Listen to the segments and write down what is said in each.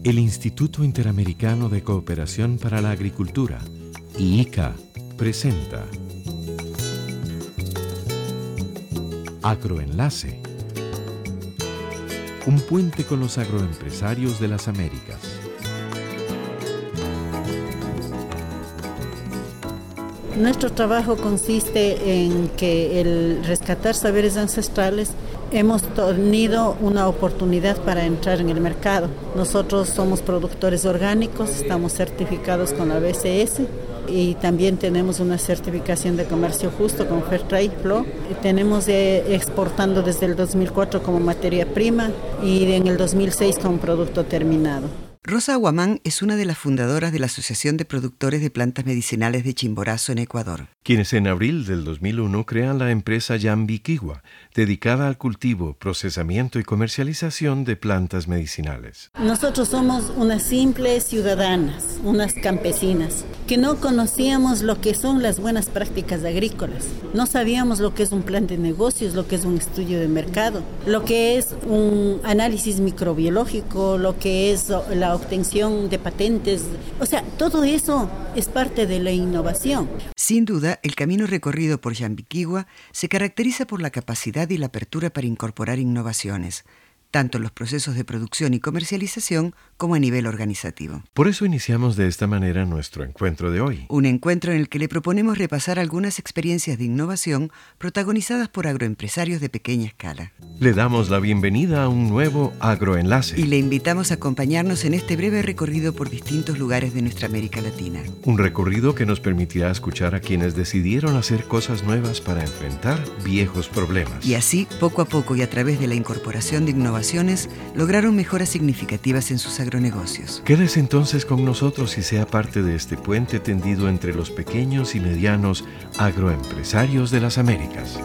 El Instituto Interamericano de Cooperación para la Agricultura, IICA, presenta Agroenlace, un puente con los agroempresarios de las Américas. Nuestro trabajo consiste en que el rescatar saberes ancestrales hemos tenido una oportunidad para entrar en el mercado. Nosotros somos productores orgánicos, estamos certificados con la BCS y también tenemos una certificación de comercio justo con Fairtrade Flow. Tenemos exportando desde el 2004 como materia prima y en el 2006 como producto terminado. Rosa Aguamán es una de las fundadoras de la Asociación de Productores de Plantas Medicinales de Chimborazo, en Ecuador. Quienes en abril del 2001 crean la empresa Yambiquigua, dedicada al cultivo, procesamiento y comercialización de plantas medicinales. Nosotros somos unas simples ciudadanas, unas campesinas, que no conocíamos lo que son las buenas prácticas agrícolas. No sabíamos lo que es un plan de negocios, lo que es un estudio de mercado, lo que es un análisis microbiológico, lo que es la obtención de patentes. O sea, todo eso es parte de la innovación. Sin duda, el camino recorrido por Yambiquigua se caracteriza por la capacidad y la apertura para incorporar innovaciones, tanto en los procesos de producción y comercialización como a nivel organizativo. Por eso iniciamos de esta manera nuestro encuentro de hoy. Un encuentro en el que le proponemos repasar algunas experiencias de innovación protagonizadas por agroempresarios de pequeña escala. Le damos la bienvenida a un nuevo Agroenlace. Y le invitamos a acompañarnos en este breve recorrido por distintos lugares de nuestra América Latina. Un recorrido que nos permitirá escuchar a quienes decidieron hacer cosas nuevas para enfrentar viejos problemas. Y así, poco a poco y a través de la incorporación de innovaciones, lograron mejoras significativas en sus agronegocios. Quédese entonces con nosotros y sea parte de este puente tendido entre los pequeños y medianos agroempresarios de las Américas.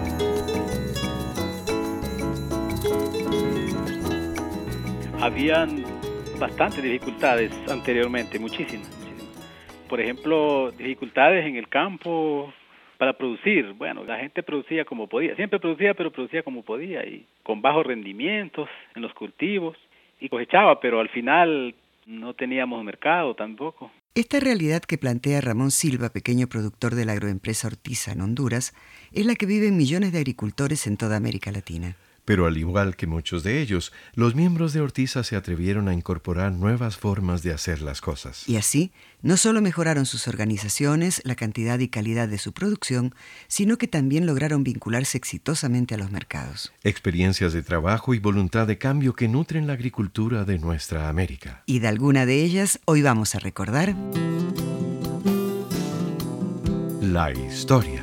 Habían bastantes dificultades anteriormente, muchísimas. Por ejemplo, dificultades en el campo para producir. Bueno, la gente producía como podía, siempre producía, pero producía como podía y con bajos rendimientos en los cultivos y cosechaba, pero al final no teníamos mercado tampoco. Esta realidad que plantea Ramón Silva, pequeño productor de la agroempresa Ortiza en Honduras, es la que viven millones de agricultores en toda América Latina. Pero al igual que muchos de ellos, los miembros de Ortiza se atrevieron a incorporar nuevas formas de hacer las cosas. Y así, no solo mejoraron sus organizaciones, la cantidad y calidad de su producción, sino que también lograron vincularse exitosamente a los mercados. Experiencias de trabajo y voluntad de cambio que nutren la agricultura de nuestra América. Y de alguna de ellas, hoy vamos a recordar la historia.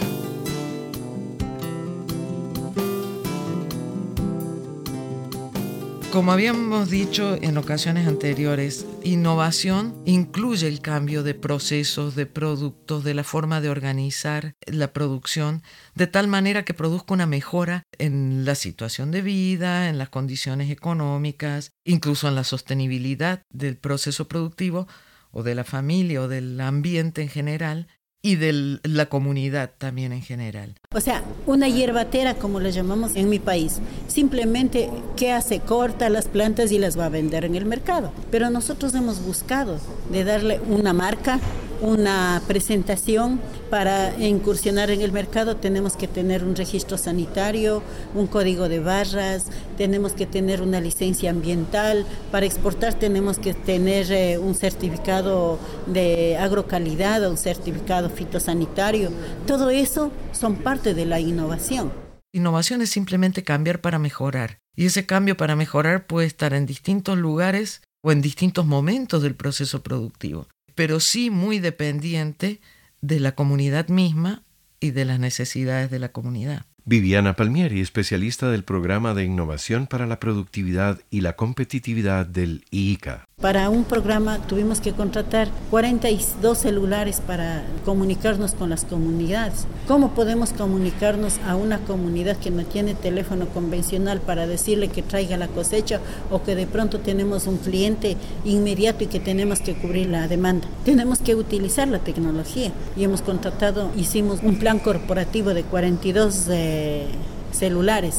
Como habíamos dicho en ocasiones anteriores, innovación incluye el cambio de procesos, de productos, de la forma de organizar la producción, de tal manera que produzca una mejora en la situación de vida, en las condiciones económicas, incluso en la sostenibilidad del proceso productivo o de la familia o del ambiente en general, y de la comunidad también en general. O sea, una hierbatera, como la llamamos en mi país, simplemente, ¿qué hace? Corta las plantas y las va a vender en el mercado. Pero nosotros hemos buscado de darle una marca, una presentación. Para incursionar en el mercado tenemos que tener un registro sanitario, un código de barras, tenemos que tener una licencia ambiental. Para exportar tenemos que tener un certificado de agrocalidad o un certificado fitosanitario. Todo eso son parte de la innovación. Innovación es simplemente cambiar para mejorar. Y ese cambio para mejorar puede estar en distintos lugares o en distintos momentos del proceso productivo, pero sí muy dependiente de la comunidad misma y de las necesidades de la comunidad. Viviana Palmieri, especialista del Programa de Innovación para la Productividad y la Competitividad del IICA. Para un programa tuvimos que contratar 42 celulares para comunicarnos con las comunidades. ¿Cómo podemos comunicarnos a una comunidad que no tiene teléfono convencional para decirle que traiga la cosecha o que de pronto tenemos un cliente inmediato y que tenemos que cubrir la demanda? Tenemos que utilizar la tecnología y hicimos un plan corporativo de 42 celulares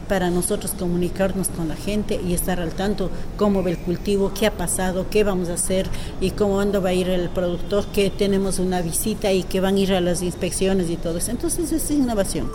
para nosotros comunicarnos con la gente y estar al tanto cómo va el cultivo, qué ha pasado, qué vamos a hacer y cuándo va a ir el productor, que tenemos una visita y que van a ir a las inspecciones y todo eso. Entonces es innovación.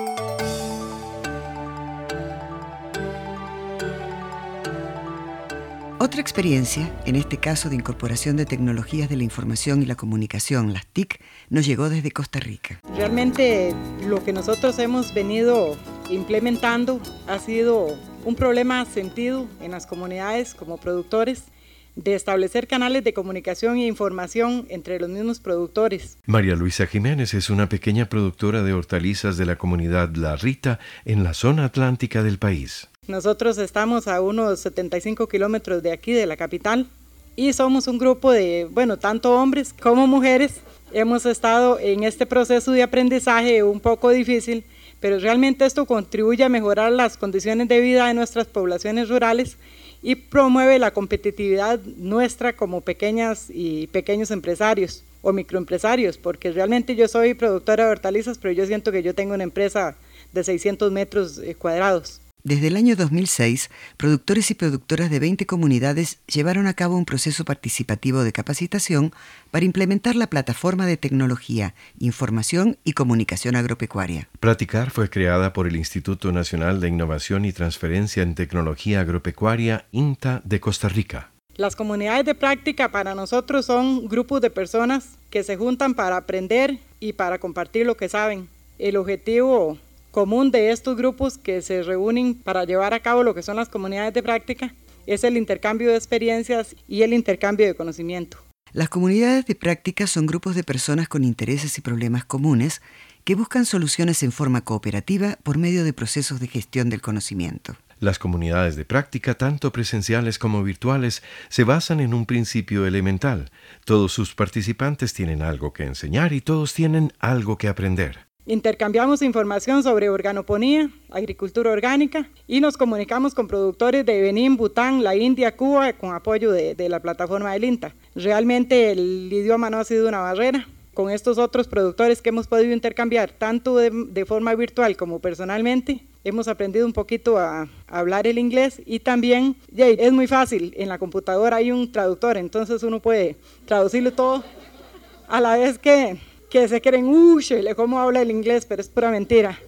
Otra experiencia, en este caso de incorporación de tecnologías de la información y la comunicación, las TIC, nos llegó desde Costa Rica. Realmente lo que nosotros hemos venido implementando ha sido un problema sentido en las comunidades como productores, de establecer canales de comunicación e información entre los mismos productores. María Luisa Jiménez es una pequeña productora de hortalizas de la comunidad La Rita en la zona atlántica del país. Nosotros estamos a unos 75 kilómetros de aquí, de la capital, y somos un grupo de, tanto hombres como mujeres. Hemos estado en este proceso de aprendizaje un poco difícil, pero realmente esto contribuye a mejorar las condiciones de vida de nuestras poblaciones rurales y promueve la competitividad nuestra como pequeñas y pequeños empresarios o microempresarios, porque realmente yo soy productora de hortalizas, pero yo siento que yo tengo una empresa de 600 metros cuadrados. Desde el año 2006, productores y productoras de 20 comunidades llevaron a cabo un proceso participativo de capacitación para implementar la plataforma de tecnología, información y comunicación agropecuaria. Platicar fue creada por el Instituto Nacional de Innovación y Transferencia en Tecnología Agropecuaria, INTA, de Costa Rica. Las comunidades de práctica para nosotros son grupos de personas que se juntan para aprender y para compartir lo que saben. El objetivo común de estos grupos que se reúnen para llevar a cabo lo que son las comunidades de práctica es el intercambio de experiencias y el intercambio de conocimiento. Las comunidades de práctica son grupos de personas con intereses y problemas comunes que buscan soluciones en forma cooperativa por medio de procesos de gestión del conocimiento. Las comunidades de práctica, tanto presenciales como virtuales, se basan en un principio elemental. Todos sus participantes tienen algo que enseñar y todos tienen algo que aprender. Intercambiamos información sobre organoponía, agricultura orgánica y nos comunicamos con productores de Benín, Bután, la India, Cuba, con apoyo de la plataforma del INTA. Realmente el idioma no ha sido una barrera. Con estos otros productores que hemos podido intercambiar, tanto de forma virtual como personalmente, hemos aprendido un poquito a hablar el inglés y también es muy fácil, en la computadora hay un traductor, entonces uno puede traducirlo todo a la vez que se creen, cómo habla el inglés, pero es pura mentira.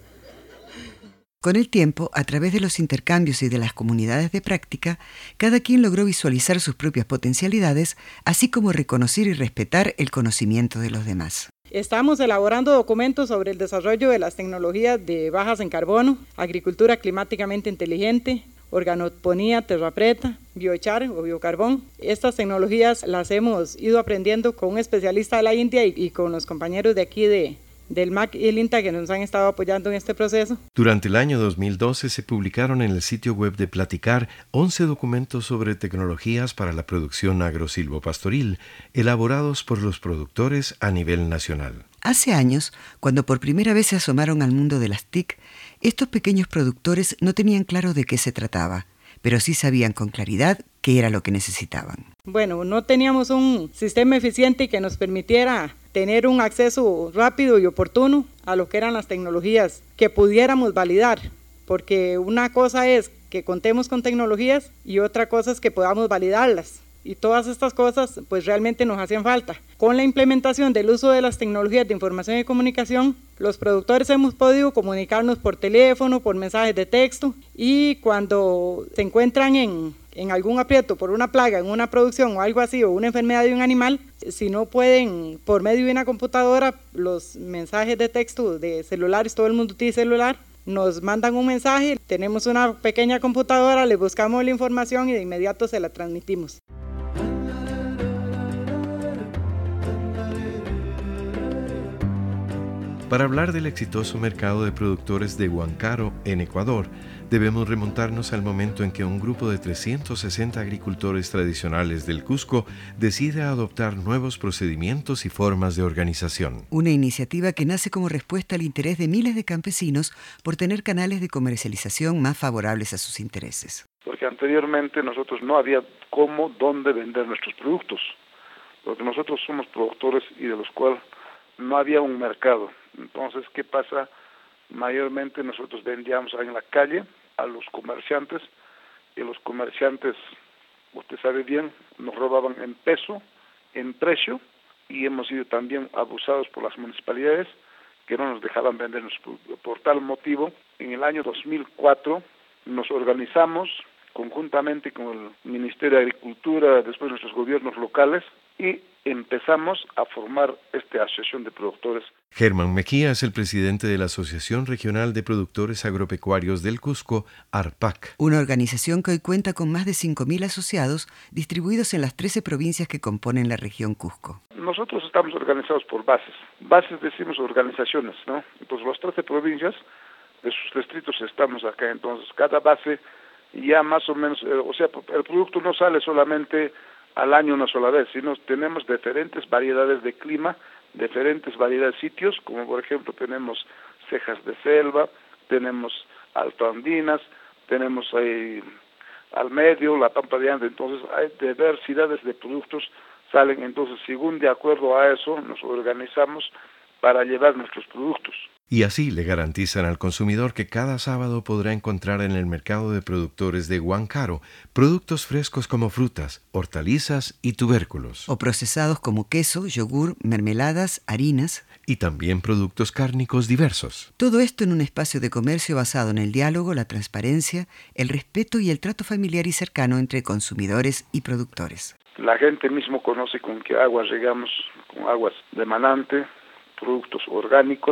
Con el tiempo, a través de los intercambios y de las comunidades de práctica, cada quien logró visualizar sus propias potencialidades, así como reconocer y respetar el conocimiento de los demás. Estamos elaborando documentos sobre el desarrollo de las tecnologías de bajas en carbono, agricultura climáticamente inteligente, organoponía, terra preta, biochar o biocarbón. Estas tecnologías las hemos ido aprendiendo con un especialista de la India y con los compañeros de aquí del MAC y el INTA que nos han estado apoyando en este proceso. Durante el año 2012 se publicaron en el sitio web de Platicar 11 documentos sobre tecnologías para la producción agrosilvopastoril, elaborados por los productores a nivel nacional. Hace años, cuando por primera vez se asomaron al mundo de las TIC, estos pequeños productores no tenían claro de qué se trataba, pero sí sabían con claridad qué era lo que necesitaban. No teníamos un sistema eficiente que nos permitiera tener un acceso rápido y oportuno a lo que eran las tecnologías que pudiéramos validar, porque una cosa es que contemos con tecnologías y otra cosa es que podamos validarlas. Y todas estas cosas pues realmente nos hacían falta. Con la implementación del uso de las tecnologías de información y comunicación, los productores hemos podido comunicarnos por teléfono, por mensajes de texto, y cuando se encuentran en algún aprieto por una plaga en una producción o algo así, o una enfermedad de un animal, si no pueden por medio de una computadora, los mensajes de texto de celulares, todo el mundo utiliza celular, nos mandan un mensaje, tenemos una pequeña computadora, le buscamos la información y de inmediato se la transmitimos. Para hablar del exitoso mercado de productores de Huancaró, en Ecuador, debemos remontarnos al momento en que un grupo de 360 agricultores tradicionales del Cusco decide adoptar nuevos procedimientos y formas de organización. Una iniciativa que nace como respuesta al interés de miles de campesinos por tener canales de comercialización más favorables a sus intereses. Porque anteriormente nosotros no había dónde vender nuestros productos, porque nosotros somos productores y de los cuales no había un mercado. Entonces, ¿qué pasa? Mayormente nosotros vendíamos en la calle a los comerciantes, y los comerciantes, usted sabe bien, nos robaban en peso, en precio, y hemos sido también abusados por las municipalidades que no nos dejaban vender nuestros productos. Por tal motivo, en el año 2004 nos organizamos conjuntamente con el Ministerio de Agricultura, después nuestros gobiernos locales, y empezamos a formar esta asociación de productores. Germán Mejía es el presidente de la Asociación Regional de Productores Agropecuarios del Cusco, ARPAC. Una organización que hoy cuenta con más de 5.000 asociados distribuidos en las 13 provincias que componen la región Cusco. Nosotros estamos organizados por bases. Bases decimos organizaciones, ¿no? Entonces las 13 provincias, de sus distritos estamos acá. Entonces cada base ya más o menos, el producto no sale solamente al año una sola vez, sino tenemos diferentes variedades de clima, diferentes variedades de sitios, como por ejemplo tenemos cejas de selva, tenemos altoandinas, tenemos ahí al medio, la pampa de Andes. Entonces hay diversidades de productos salen. Entonces, según de acuerdo a eso, nos organizamos para llevar nuestros productos. Y así le garantizan al consumidor que cada sábado podrá encontrar en el mercado de productores de Huancaro productos frescos como frutas, hortalizas y tubérculos. O procesados como queso, yogur, mermeladas, harinas. Y también productos cárnicos diversos. Todo esto en un espacio de comercio basado en el diálogo, la transparencia, el respeto y el trato familiar y cercano entre consumidores y productores. La gente mismo conoce con qué aguas regamos, con aguas de manante, productos orgánicos,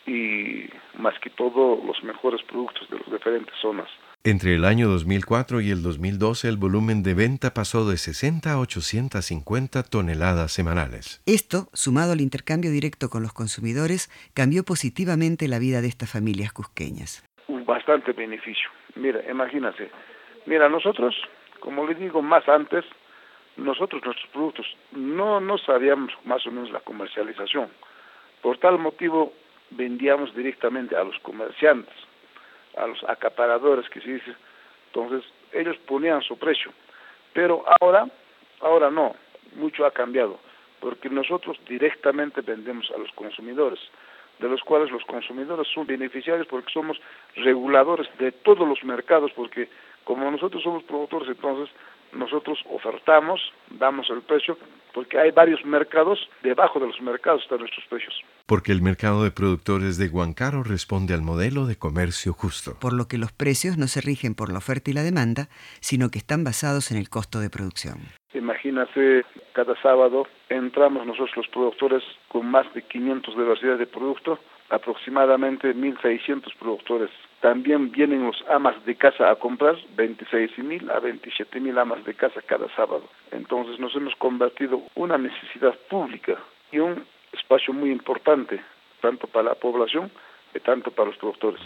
y más que todo los mejores productos de las diferentes zonas. Entre el año 2004 y el 2012 el volumen de venta pasó de 60 a 850 toneladas semanales. Esto, sumado al intercambio directo con los consumidores, cambió positivamente la vida de estas familias cusqueñas. Bastante beneficio. Mira, imagínate. Mira, nosotros, como les digo más antes, nuestros productos no sabíamos más o menos la comercialización. Por tal motivo, vendíamos directamente a los comerciantes, a los acaparadores que se dice. Entonces ellos ponían su precio, pero ahora no, mucho ha cambiado, porque nosotros directamente vendemos a los consumidores, de los cuales los consumidores son beneficiarios porque somos reguladores de todos los mercados, porque como nosotros somos productores, entonces nosotros ofertamos, damos el precio, porque hay varios mercados, debajo de los mercados están nuestros precios. Porque el mercado de productores de Huancaro responde al modelo de comercio justo. Por lo que los precios no se rigen por la oferta y la demanda, sino que están basados en el costo de producción. Imagínate, cada sábado entramos nosotros los productores con más de 500 diversidades de productos, aproximadamente 1.600 productores. También vienen los amas de casa a comprar, 26.000 a 27.000 amas de casa cada sábado. Entonces nos hemos convertido en una necesidad pública y un espacio muy importante, tanto para la población y tanto para los productores.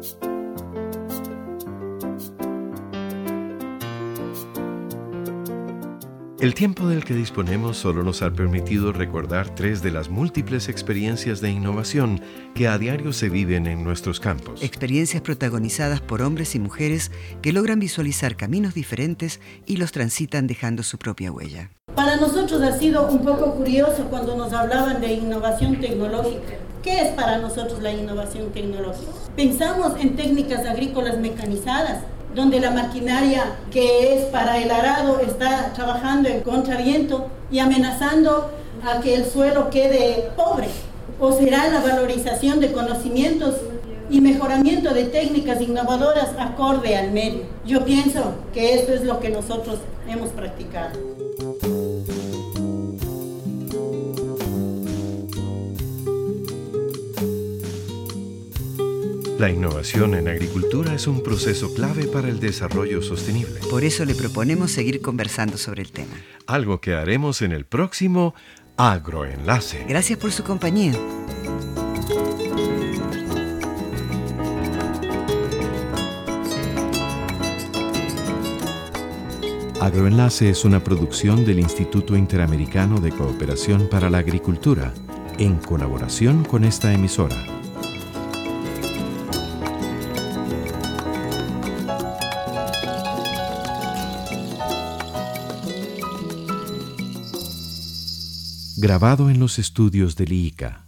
El tiempo del que disponemos solo nos ha permitido recordar 3 de las múltiples experiencias de innovación que a diario se viven en nuestros campos. Experiencias protagonizadas por hombres y mujeres que logran visualizar caminos diferentes y los transitan dejando su propia huella. Para nosotros ha sido un poco curioso cuando nos hablaban de innovación tecnológica. ¿Qué es para nosotros la innovación tecnológica? Pensamos en técnicas agrícolas mecanizadas, donde la maquinaria que es para el arado está trabajando en contraviento y amenazando a que el suelo quede pobre. O será la valorización de conocimientos y mejoramiento de técnicas innovadoras acorde al medio. Yo pienso que esto es lo que nosotros hemos practicado. La innovación en agricultura es un proceso clave para el desarrollo sostenible. Por eso le proponemos seguir conversando sobre el tema. Algo que haremos en el próximo Agroenlace. Gracias por su compañía. Agroenlace es una producción del Instituto Interamericano de Cooperación para la Agricultura, en colaboración con esta emisora. Grabado en los estudios del IICA.